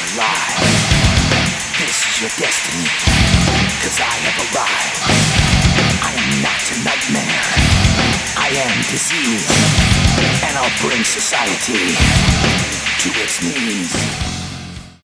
lie. This is your destiny, 'cause I have arrived. I am not a nightmare, I am disease, and I'll bring society to its knees.